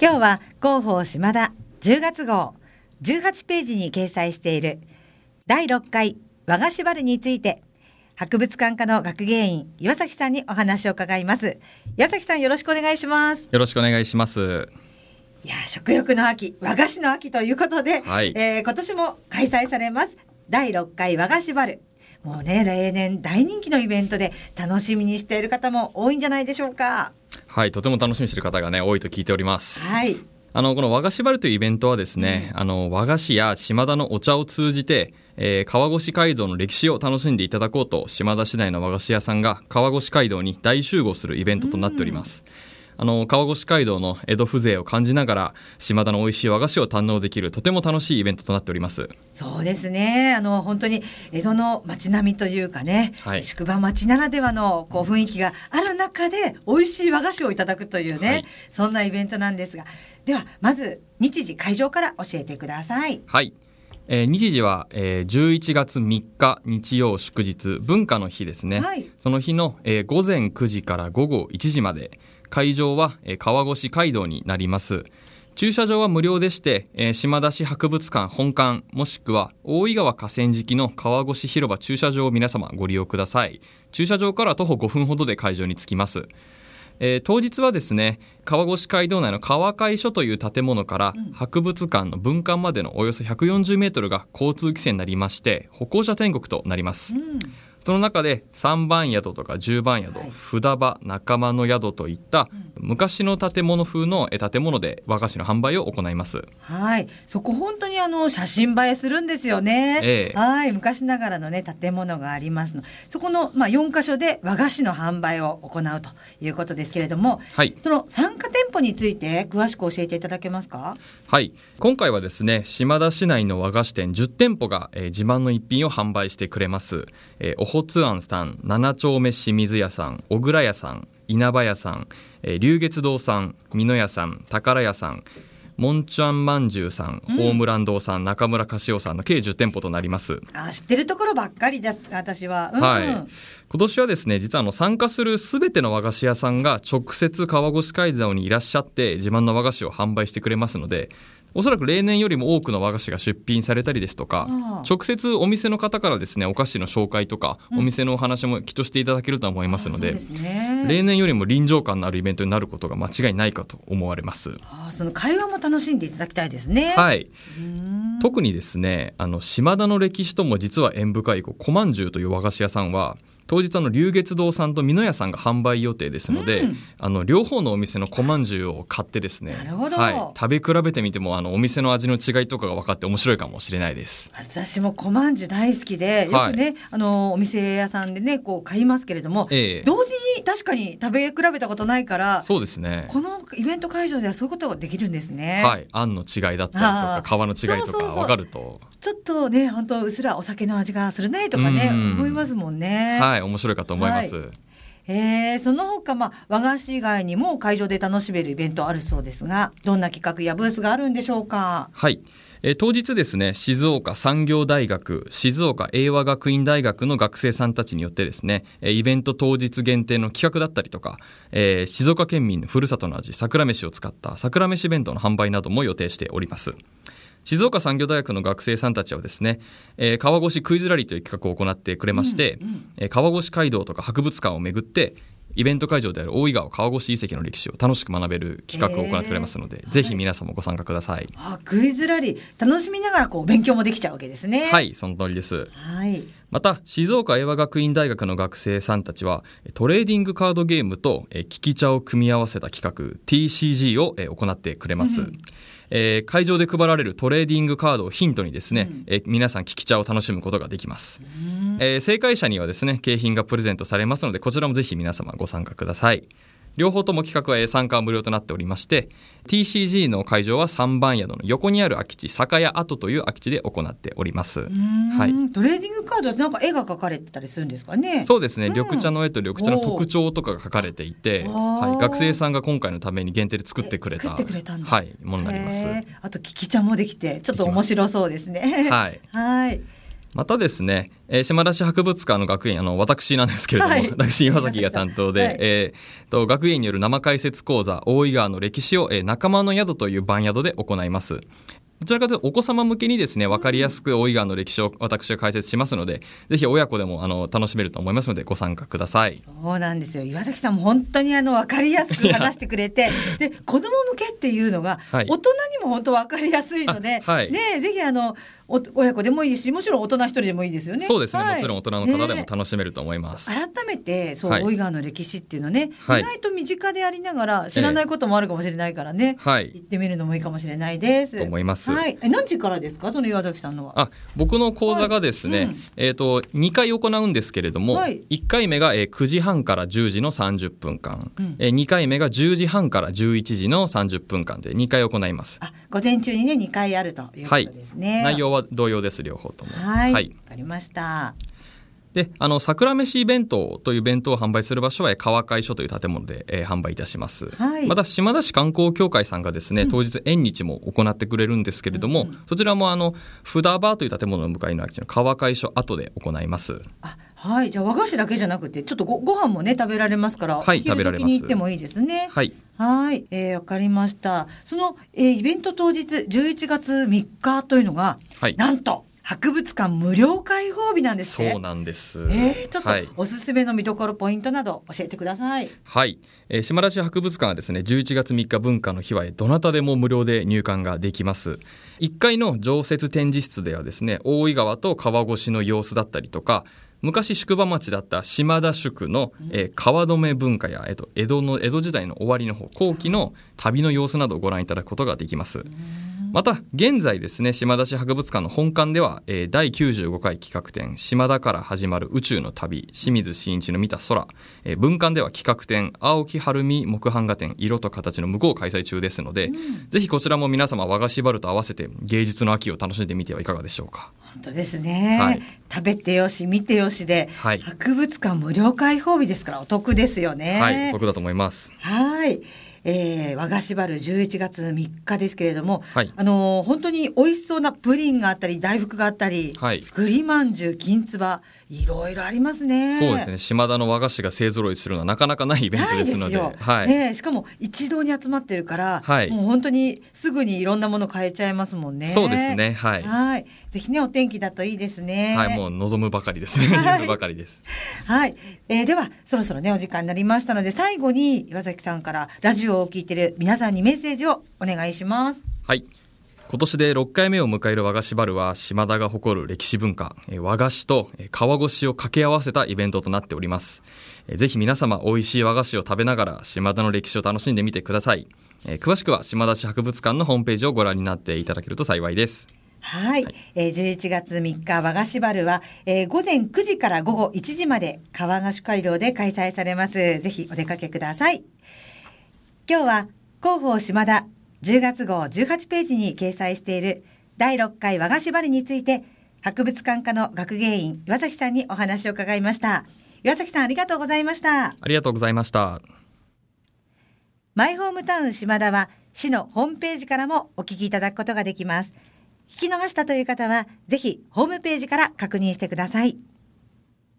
今日は広報島田10月号18ページに掲載している第6回和菓子バルについて博物館科の学芸員岩崎さんにお話を伺います。岩崎さん、よろしくお願いします。 よろしくお願いします。 いや、食欲の秋、和菓子の秋ということで、 はい、 今年も開催されます第6回和菓子バル。もうね、例年大人気のイベントで楽しみにしている方も多いんじゃないでしょうか。 はい、とても楽しみにしている方がね多いと聞いております。 はい、 この和菓子バルというイベントはですね、和菓子や島田のお茶を通じて、川越街道の歴史を楽しんでいただこうと、島田市内の和菓子屋さんが川越街道に大集合するイベントとなっております。川越街道の江戸風情を感じながら島田の美味しい和菓子を堪能できるとても楽しいイベントとなっております。 そうですね、本当に江戸の街並みというかね、はい、宿場町ならではの雰囲気がある中で美味しい和菓子をいただくというね、はい、そんなイベントなんですが、ではまず日時会場から教えてください。 はい、日時は、11月3日日曜祝日文化の日ですね、はい、その日の、午前9時から午後1時まで、会場は川越街道になります。駐車場は無料でして、島田市博物館本館もしくは大井川河川敷の川越広場駐車場を皆様ご利用ください。駐車場から徒歩5分ほどで会場に着きます。当日はですね、川越街道内の川会所という建物から博物館の分館までのおよそ140メートルが交通規制になりまして、歩行者天国となります。その中で3番宿とか10番宿、はい、札場、仲間の宿といった昔の建物風の建物で和菓子の販売を行います。 はい、そこ本当に写真映えするんですよね。はい、昔ながらのね建物がありますの。そこの、4カ所で和菓子の販売を行うということですけれども、はい、その参加店舗について詳しく教えていただけますか。 はい、今回はですね、島田市内の和菓子店10店舗が、自慢の一品を販売してくれます。オホツアンさん、七丁目清水屋さん、小倉屋さん、稲葉屋さん、龍月堂さん、美濃屋さん、宝屋さん、モンチャンまんじゅうさん、ホームラン堂さん、中村菓子さんの計10店舗となります。 知ってるところばっかりです私は、 はい、今年はですね、実は参加するすべての和菓子屋さんが直接川越街道にいらっしゃって自慢の和菓子を販売してくれますので、おそらく例年よりも多くの和菓子が出品されたりですとか、直接お店の方からですね、お菓子の紹介とか、お店のお話もきっとしていただけると思いますので、例年よりも臨場感のあるイベントになることが間違いないかと思われます。 その会話も楽しんでいただきたいですね。 はい、特にですね、島田の歴史とも実は縁深い小まんじゅうという和菓子屋さんは当日龍月堂さんと美濃屋さんが販売予定ですので、両方のお店の小まんじゅうを買ってですね、はい、食べ比べてみてもお店の味の違いとかが分かって面白いかもしれないです。 私も小まんじゅう大好きでよくね、はい、お店屋さんでね買いますけれども、同時に確かに食べ比べたことないから、 そうですね、 このイベント会場ではそういうことができるんですね。 はい、あんの違いだったりとか皮の違いとか分かると、 ちょっとね本当うっすらお酒の味がするねとかね思いますもんね。 はい、面白いかと思います。はい、 その他、和菓子以外にも会場で楽しめるイベントあるそうですが、どんな企画やブースがあるんでしょうか。 はい、当日ですね、静岡産業大学、静岡英和学院大学の学生さんたちによってですね、イベント当日限定の企画だったりとか、静岡県民のふるさとの味桜飯を使った桜飯弁当の販売なども予定しております。静岡産業大学の学生さんたちはですね、川越クイズラリーという企画を行ってくれまして、川越街道とか博物館を巡ってイベント会場である大井川川越遺跡の歴史を楽しく学べる企画を行ってくれますので、ぜひ皆さんもご参加ください。 クイズラリー楽しみながら勉強もできちゃうわけですね。 はい、その通りです。 はい、 また静岡英和学院大学の学生さんたちはトレーディングカードゲームと利き茶を組み合わせた企画 TCG を行ってくれます。会場で配られるトレーディングカードをヒントにですね、皆さん利き茶を楽しむことができます。正解者にはですね景品がプレゼントされますので、こちらもぜひ皆様ご参加ください。両方とも企画は参加は無料となっておりまして、 TCG の会場は3番宿の横にある空き地、酒屋跡という空き地で行っております。はい、 トレーディングカードってなんか絵が描かれてたりするんですかね。 そうですね、緑茶の絵と緑茶の特徴とかが書かれていて、はい、学生さんが今回のために限定で作ってくれたんだ、 はい、ものになります。 あと利き茶もできてちょっと面白そうですね。 はい、 はい、 またですね、島田市博物館の学園、私なんですけれども、私岩崎が担当で、学園による生解説講座大井川の歴史を、仲間の宿という番宿で行います。どちらかというとお子様向けにですね、分かりやすく大井川の歴史を私が解説しますので、ぜひ親子でも楽しめると思いますのでご参加ください。 そうなんですよ。岩崎さんも本当に分かりやすく話してくれてで子供向けっていうのが大人にも本当分かりやすいので、ね、ぜひ親子でもいいし、もちろん大人一人でもいいですよね。 そうですね、もちろん大人の方でも楽しめると思います。 改めて大井川の歴史っていうのね、意外と身近でありながら知らないこともあるかもしれないからね、行ってみるのもいいかもしれないです。 と思います。 何時からですか、その岩崎さんのは。 僕の講座がですね、2回行うんですけれども、1回目が9時半から10時の30分間、2回目が10時半から11時の30分間で2回行います。 午前中にね2回あるということですね。 内容は同様です、両方とも。 わかりました。 で、桜飯弁当という弁当を販売する場所は川会所という建物で、販売いたします。また島田市観光協会さんがですね、当日縁日も行ってくれるんですけれども、そちらも札場という建物の向かいの空き地の川会所後で行います。 じゃあ和菓子だけじゃなくてちょっと ご飯もね食べられますから、 食べられます。 気に行ってもいいですね。わかりました。その、イベント当日11月3日というのが、なんと博物館無料開放日なんですね。 そうなんです。 ちょっとおすすめの見どころポイントなど教えてください。 島田市博物館はですね、11月3日文化の日はどなたでも無料で入館ができます。1階の常設展示室ではですね、大井川と川越しの様子だったりとか、昔宿場町だった島田宿の、川止め文化や、江戸時代の終わりの方、後期の旅の様子などをご覧いただくことができます。また現在ですね、島田市博物館の本館では、第95回企画展島田から始まる宇宙の旅清水真一の見た空、文館では企画展青木晴美木版画展色と形の向こうを開催中ですので、ぜひこちらも皆様和菓子バルと合わせて芸術の秋を楽しんでみてはいかがでしょうか。 本当ですね、食べてよし見てよしで、博物館無料開放日ですからお得ですよね。 お得だと思います。 和菓子バル11月3日ですけれども、本当に美味しそうなプリンがあったり大福があったり、栗まんじゅうきんつばいろいろありますね。 そうですね、島田の和菓子が勢ぞろいするのはなかなかないイベントですので、 しかも一堂に集まってるから、もう本当にすぐにいろんなもの買えちゃいますもんね。 そうですね。 ぜひねお天気だといいですね。 もう望むばかりですね。望むばかりです。 ではそろそろねお時間になりましたので、最後に岩崎さんからラジオを聞いている皆さんにメッセージをお願いします。 今年で6回目を迎える和菓子バルは島田が誇る歴史文化和菓子と川越しを掛け合わせたイベントとなっております。ぜひ皆様美味しい和菓子を食べながら島田の歴史を楽しんでみてください。詳しくは島田市博物館のホームページをご覧になっていただけると幸いです。 11月3日和菓子バルは、午前9時から午後1時まで川菓子街道で開催されます。ぜひお出かけください。今日は広報島田10月号18ページに掲載している第6回和菓子バルについて、博物館科の学芸員岩崎さんにお話を伺いました。岩崎さんありがとうございました。 ありがとうございました。 マイホームタウン島田は市のホームページからもお聞きいただくことができます。聞き逃したという方はぜひホームページから確認してください。